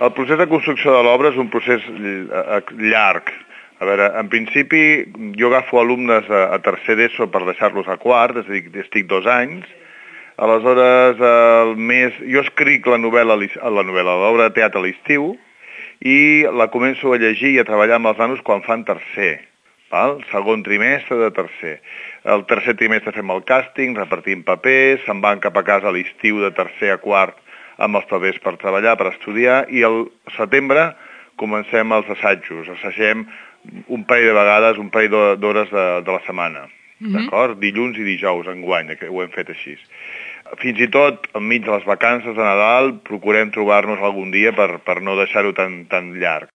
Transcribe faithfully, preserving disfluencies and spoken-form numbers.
El procés de construcció de l'obra és un procés llarg. A veure, en principi, jo agafo alumnes a, a tercer d'ESO per deixar-los a quart, és a dir, estic dos anys. Aleshores, el mes, jo escric la novel·la, la novel·la, l'obra de teatre a l'estiu, i la començo a llegir i a treballar amb els nanos quan fan tercer, val? Segon trimestre de tercer. El tercer trimestre fem el càsting, repartim papers, se'n van cap a casa a l'estiu de tercer a quart amb els papers per treballar, per estudiar, i al setembre comencem els assajos. Assagem un parell de vegades, un parell d'hores de, de la setmana, mm-hmm. d'acord? Dilluns i dijous, enguany, que ho hem fet així. Fins i tot, enmig de les vacances de Nadal, procurem trobar-nos algun dia per, per no deixar-ho tan, tan llarg.